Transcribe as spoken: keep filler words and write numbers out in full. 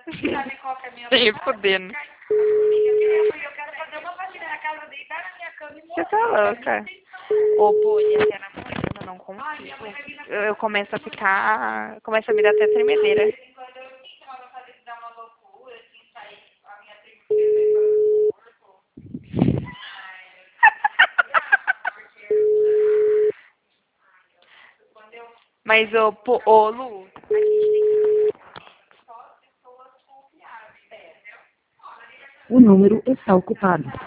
Sabe qual que é a minha Nem vontade? fudendo. Eu quero fazer uma faxina na casa, deitar na minha cama e morrer. Você tá louca. Ô, pô, e até na manhã eu não consigo. Eu, eu começo a ficar... Começa a me dar até tremedeira. Quando eu sinto uma vontade de dar uma loucura, assim, sair a minha prima do corpo. Mas, ô, pô, ô, Lu, a gente tem que... O número está ocupado.